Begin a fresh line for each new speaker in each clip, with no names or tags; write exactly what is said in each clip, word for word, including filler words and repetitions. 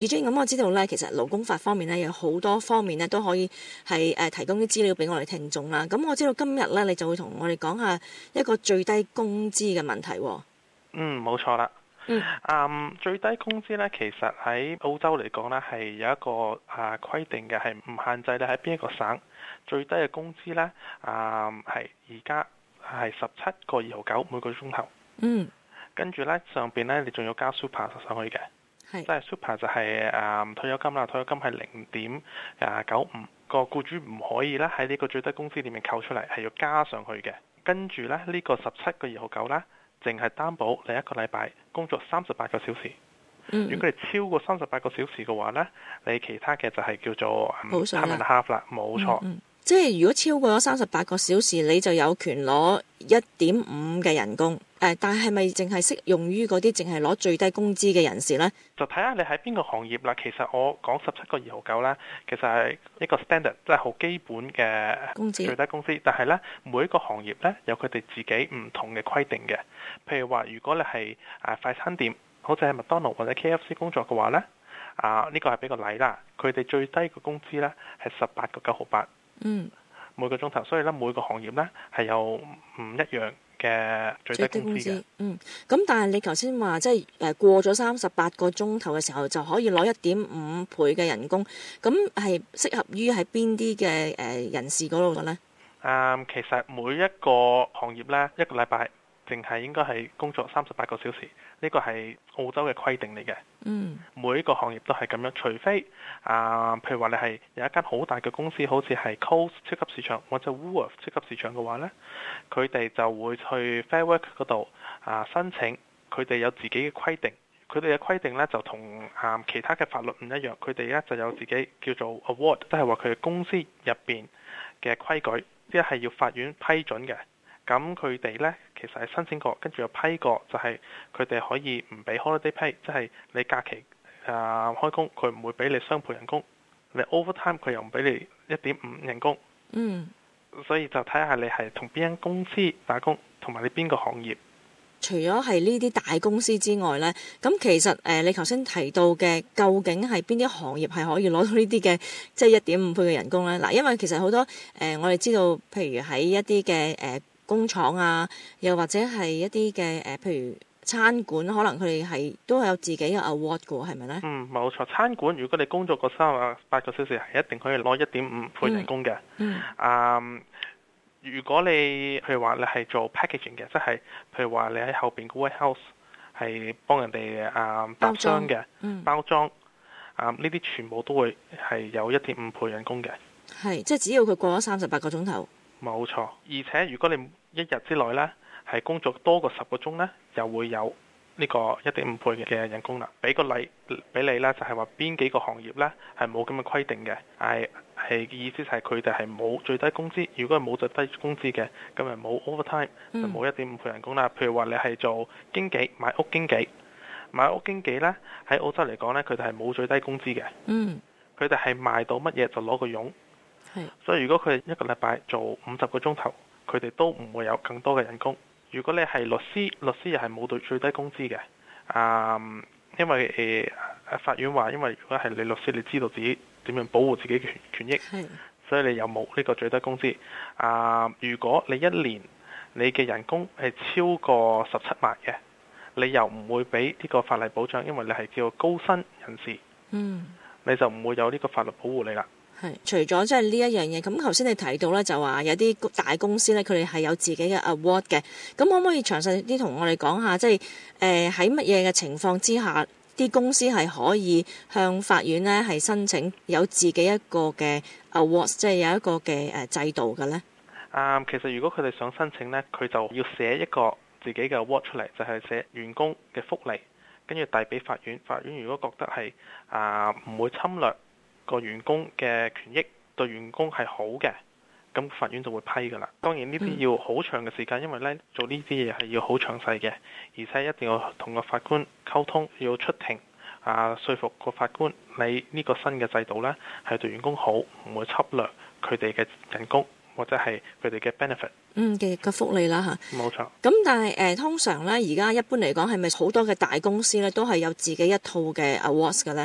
Eugene，咁我知道咧，其實勞工法方面咧有好多方面咧都可以係誒提供啲資料俾我哋聽眾啦。咁我知道今日咧你就會同我哋講下一個最低工資嘅問題。
嗯，冇錯啦。
嗯，
嗯，最低工資咧，其實喺澳洲嚟講咧係有一個啊規定嘅，係唔限制你喺邊一個省最低嘅工資咧，啊係而家係十七個二毫九每個鐘頭。
嗯，
跟住咧上邊咧你仲要加 super 上去嘅。即係 super 就係、是、誒、嗯、退休金啦，退休金係零點誒九五，個僱主唔可以咧喺呢個最低工資裏面扣出嚟，係要加上去嘅。跟住咧呢、這個十七個二毫九咧，淨係擔保你一個禮拜工作三十八個小時。
嗯、
如果你超過三十八個小時嘅話咧，你其他嘅就係叫做
time
and a half 啦，冇錯。
嗯嗯、即係如果超過咗三十八個小時，你就有權攞一點五嘅人工。誒，但係咪淨係適用於嗰啲淨係攞最低工資嘅人士呢？
就睇下你喺邊個行業啦。其實我講十七個二毫九咧，其實係一個 standard，即係好基本嘅
工資
最低工資。但係咧，每一個行業咧有佢哋自己唔同嘅規定嘅。譬如話，如果你係誒快餐店，好似係麥當勞或者 K F C 工作嘅話咧，啊呢個係俾個例啦。佢哋最低嘅工資咧係十八個九毫八，嗯，每個鐘頭。所以咧，每個行業咧係有唔一樣嘅最低工資嘅。
嗯，咁但係你頭先話即係誒過咗三十八個鐘頭嘅時候就可以攞一點五倍嘅人工，咁係適合於喺邊啲嘅誒人士嗰度嘅咧？
誒，其實每一個行業咧，一個禮拜淨係應該係工作三十八個小時，呢個係澳洲嘅規定嚟嘅。嗯，每一個行業都係咁樣，除非啊、呃，譬如話你係有一間好大嘅公司，好似係 Coles 超級市場或者 Woolworths 超級市場嘅話呢，佢哋就會去 Fair Work 嗰度啊申請，佢哋有自己嘅規定。佢哋嘅規定呢，就同啊、呃、其他嘅法律唔一樣，佢哋呢就有自己叫做 Award，即係話佢哋公司入邊嘅規矩，即係要法院批准嘅。咁佢哋呢，其實係申請過，跟住又批過，就係佢哋可以唔俾 holiday pay，即係你假期啊、呃、開工，佢唔會俾你雙倍人工；你 overtime 佢又唔俾你一點五人工。嗯，所以就睇下你係同邊間公司打工，同埋你邊個行業。
除咗係呢啲大公司之外呢，咁其實誒、呃、你頭先提到嘅，究竟係邊啲行業係可以攞到呢啲嘅即係一點五倍嘅人工呢？嗱，因為其實好多誒、呃、我哋知道，譬如喺一啲嘅誒。呃工廠啊，又或者係一啲嘅誒，譬如餐館，可能佢哋係都有自己嘅 award 嘅，係咪呢？
嗯，冇錯。餐館如果你工作過三十八個小時，係一定可以攞一點五倍人工嘅。嗯。啊、嗯，如果你譬如話你係做 packaging 嘅，即係譬如話你喺後邊嘅 warehouse 係幫人哋啊包裝嘅，嗯，包裝啊呢啲全部都會係有一點五倍人工嘅。
係，即係只要佢過咗三十八個鐘頭。
冇錯，而且如果你一日之內呢係工作多過十個鐘呢，又會有呢個一點五倍嘅人工啦。俾個例俾你呢，就係話邊幾個行業呢係冇咁嘅規定嘅，係係意思就係佢哋係冇最低工資。如果係冇最低工資嘅，咁咪冇 overtime，就冇一點五倍人工啦。譬如話你係做經紀，買屋經紀，買屋經紀呢喺澳洲嚟講呢，佢哋係冇最低工資嘅。嗯，佢哋係賣到乜嘢就攞個傭。所以如果佢一個禮拜做五十個鐘頭，佢哋都唔會有更多嘅人工。如果你係律師，律師又係冇到最低工資嘅。啊、嗯，因為誒、呃、法院話，因為如果係你律師，你知道自己點樣保護自己嘅權益，所以你又冇呢個最低工資。啊、呃，如果你一年你嘅人工係超過十七萬嘅，你又唔會俾呢個法例保障，因為你係叫高薪人士。嗯，你就唔會有呢個法律保護你啦。
係，除咗即係呢一樣嘢，咁頭先你提到咧，就話有啲大公司咧，佢哋係有自己嘅 award 嘅。咁可唔可以詳細啲同我哋講下，即係誒喺乜嘢嘅情況之下，啲公司係可以向法院咧係申請有自己一個嘅 award，即係有一個嘅誒制度嘅咧？
啊、嗯，其實如果佢哋想申請咧，佢就要寫一個自己嘅 award 出嚟，就係、是、寫員工嘅福利，跟住遞俾法院。法院如果覺得係啊唔會侵略個員工嘅權益，對員工係好嘅，咁法院就會批噶啦。當然呢啲要好長嘅時間，因為呢做呢啲嘢係要好詳細嘅，而且一定要同個法官溝通，要出庭啊，說服個法官你呢個新嘅制度呢係對員工好，唔會侵略佢哋嘅人工或者係佢哋嘅 benefit。
嗯嘅嘅福利啦嚇。
冇錯。
咁但係誒、呃、通常呢，而家一般嚟講係咪好多嘅大公司呢都係有自己一套嘅 awards 嘅呢？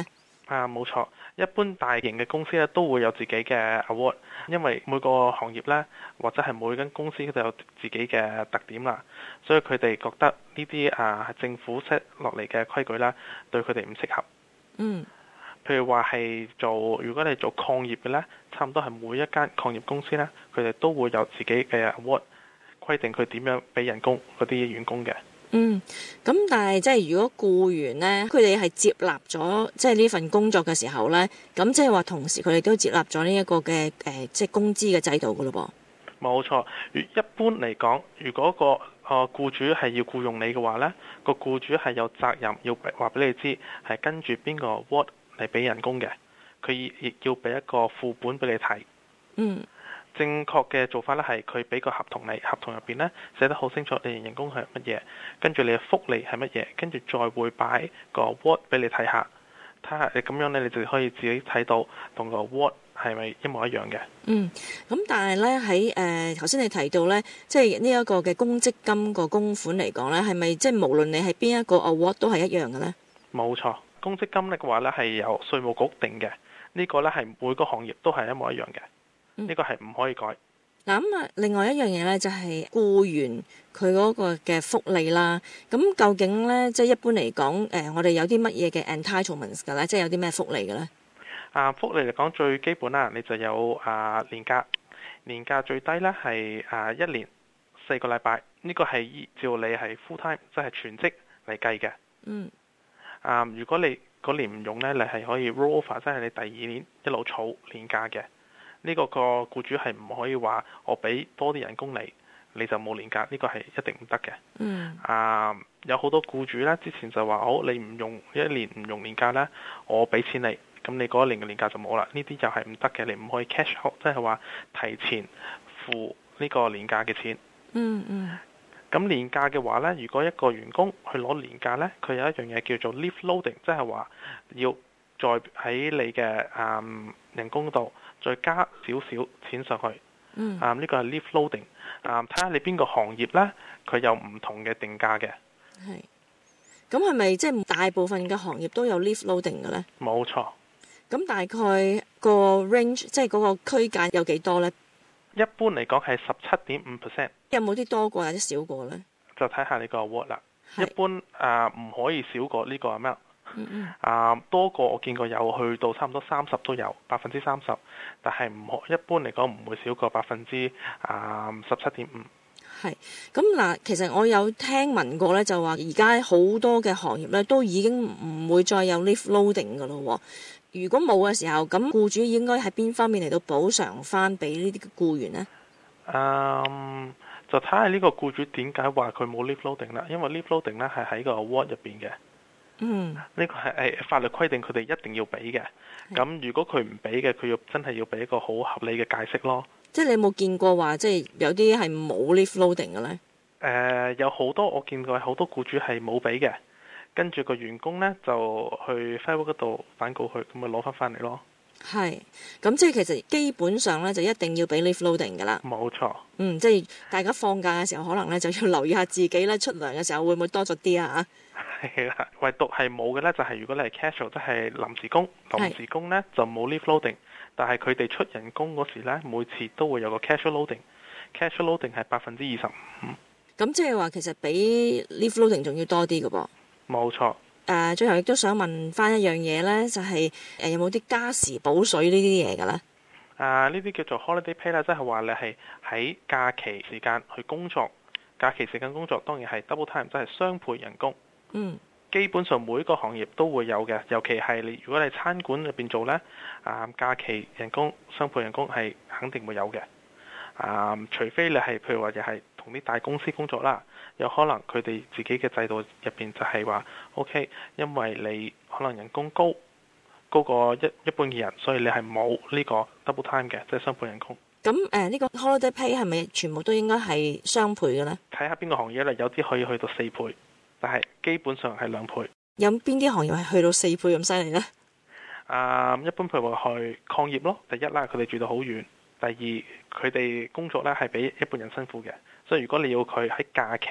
啊，冇錯，一般大型嘅公司咧都會有自己嘅 award，因為每個行業咧或者係每間公司都有自己嘅特點啦，所以佢哋覺得呢啲啊政府 set 落嚟嘅規矩啦，對佢哋唔適合。
嗯。
譬如話係做，如果你做礦業嘅呢，差唔多係每一間礦業公司呢，佢哋都會有自己嘅 award，規定佢點樣俾人工嗰啲員工嘅。
嗯，咁但係即係如果僱員呢，佢哋係接納咗即係呢份工作嘅時候呢，咁即係話同時佢哋都接納咗呢一個嘅誒、呃、即係工資嘅制度噶咯噃。
冇錯，一般嚟講，如果個個僱主係要僱用你嘅話呢，個僱主係有責任要話俾你知，係跟住邊個 award 嚟俾人工嘅，佢亦要俾一個副本俾你睇。
嗯。
正確嘅做法咧係佢俾個合同你，合同入邊呢寫得好清楚，你人工係乜嘢，跟住你嘅福利係乜嘢，跟住再會擺個 award 俾你睇下，睇下你咁樣呢，你就可以自己睇到同個 award 係咪一模一樣嘅。
嗯，咁但係呢，喺誒頭先你提到呢，即係呢一個嘅公積金個供款嚟講呢，係咪即係無論你係邊一個 award 都係一樣嘅呢？冇
錯，公積金嘅話呢係由稅務局定嘅，呢個呢係每個行業都係一模一樣嘅。呢個係唔可以改。
嗱咁啊，另外一樣嘢咧就係僱員佢嗰個嘅福利啦。咁究竟咧，即係一般嚟講，誒我哋有啲乜嘢嘅 entitlements 㗎咧？即係有啲咩福利嘅咧？
啊，福利嚟講最基本啦，你就有啊年假，年假最低咧係啊一年四個禮拜，呢個係依照你係 full time 即係全職嚟計嘅。
嗯。
啊，如果你嗰年唔用咧，你係可以 roll over，即係你第二年一路儲年假嘅。呢個個僱主係唔可以話我俾多啲人工你，你就冇年假，呢個係一定唔得嘅。
嗯。
啊，有好多僱主呢，之前就話好，你唔用一年唔用年假呢，我俾錢你，咁你嗰一年嘅年假就冇啦。呢啲又係唔得嘅，你唔可以 cash out，即係話提前付呢個年假嘅錢。
嗯嗯。
咁年假嘅話呢，如果一個員工去攞年假呢，佢有一樣嘢叫做 leave loading，即係話要再喺你嘅、嗯、人工度再加少少錢上去。
嗯。
啊，呢個係 leave loading。啊，睇下你邊個行業呢，佢有唔同嘅定價嘅。
係。咁係咪即係大部分嘅行業都有 leave loading 嘅呢？
冇錯。
咁大概個 range 即係嗰個區間有幾多呢？
一般嚟講係十七點五 percent。
有冇啲多過或者少過呢？
就睇下你個 award 啦。一般啊，唔可以少過呢個 amount。
嗯嗯。
啊，多過我見過有去到差唔多三十都有，百分之三十，但係唔可一般嚟講唔會少過百分之啊十七點五。
係咁嗱，其實我有聽聞過咧，就話而家好多嘅行業咧都已經唔會再有 leave loading 噶咯。如果冇嘅時候，咁僱主應該喺邊方面嚟到補償翻俾呢啲僱員呢？
嗯，就睇下呢個僱主點解話佢冇 leave loading 啦，因為 leave loading 咧係喺個 award 入邊嘅。
嗯，
呢個係誒法律規定，佢哋一定要俾嘅。咁如果佢唔俾嘅，佢要真係要俾一個好合理嘅解釋咯。
即係你有冇見過話，即係有啲係冇 leave loading 嘅咧？誒、
呃，有好多我見過好多僱主係冇俾嘅，跟住個員工咧就去 Facebook 嗰度反告佢，咁咪攞翻翻嚟咯。係，
咁即係其實基本上咧就一定要俾 leave loading 噶啦。
冇錯。
嗯，即係大家放假嘅時候，可能咧就要留意下自己咧出糧嘅時候會唔會多咗啲啊？
係啦，唯獨係冇嘅咧，就係如果你係 casual，即係臨時工，臨時工咧就冇 leave loading，但係佢哋出人工嗰時咧，每次都會有個 casual loading，casual loading 係百分之二十五。咁
即係話其實比 leave loading 仲要多啲嘅噃。
冇錯。
誒、呃，最後亦都想問翻一樣嘢咧，就係、是、誒有冇啲加時補水呢啲嘢嘅咧？
啊，呢啲叫做 holiday pay 啦，即係話你係喺假期時間去工作，假期時間工作當然係 double time，即係雙倍人工。
嗯，
基本上每個行業都會有嘅，尤其係你如果你餐館入邊做呢，啊假期人工雙倍人工係肯定會有嘅。啊，除非你係譬如話又係同啲大公司工作啦，有可能佢哋自己嘅制度入邊就係話 OK，因為你可能人工高高過一一般嘅人，所以你係冇呢個 double time 嘅，即係雙倍人工。咁誒呢個 holiday pay 係咪全部都應該係雙倍嘅呢？睇下邊個行業啦，有啲可以去到四倍。但係基本上係兩倍。有邊啲行業係去到四倍咁犀利呢？啊，一般譬如話去礦業咯，第一啦，佢哋住到好遠；第二，佢哋工作咧係比一般人辛苦嘅，所以如果你要佢喺假期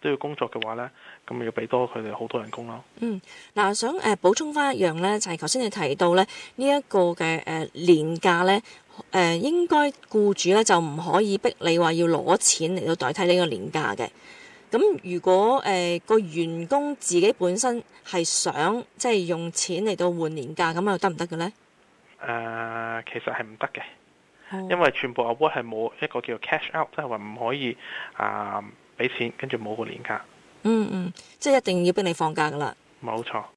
都要工作嘅話呢，咁要俾多佢哋好多人工咯。
嗯，嗱，想誒補充翻一樣呢，就係頭先你提到咧呢一個嘅誒年假呢，誒應該僱主呢就唔可以逼你話要攞錢嚟到代替呢個年假嘅。咁如果誒個員工自己本身係想即係用錢嚟到換年假，咁又得唔得嘅呢？
誒、呃，其實係唔得嘅，
哦、
因為全部 award 係冇一個叫 cash out，即係話唔可以啊俾錢跟住冇個年假。
嗯嗯，即係一定要逼你放假噶啦。
冇錯。